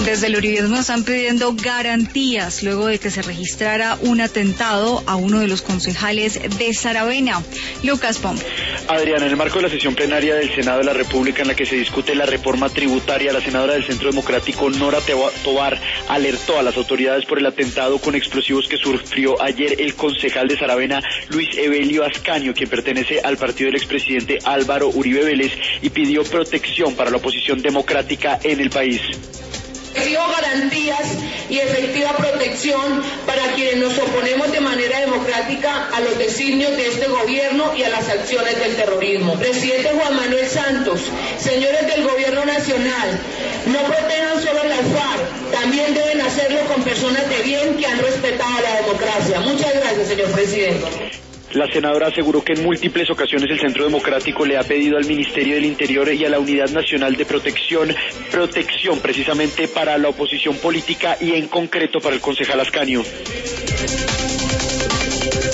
Desde el uribismo están pidiendo garantías luego de que se registrara un atentado a uno de los concejales de Saravena. Lucas Pom. Adriana, en el marco de la sesión plenaria del Senado de la República en la que se discute la reforma tributaria, la senadora del Centro Democrático, Nora Tovar, alertó a las autoridades por el atentado con explosivos que sufrió ayer el concejal de Saravena, Luis Evelio Ascanio, quien pertenece al partido del expresidente Álvaro Uribe Vélez, y pidió protección para la oposición democrática en el país. Exijo garantías y efectiva protección para quienes nos oponemos de manera democrática a los designios de este gobierno y a las acciones del terrorismo. Presidente Juan Manuel Santos, señores del gobierno nacional, no protejan solo las FARC, también deben hacerlo con personas de bien que han respetado la democracia. Muchas gracias, señor presidente. La senadora aseguró que en múltiples ocasiones el Centro Democrático le ha pedido al Ministerio del Interior y a la Unidad Nacional de protección precisamente para la oposición política y en concreto para el concejal Ascanio.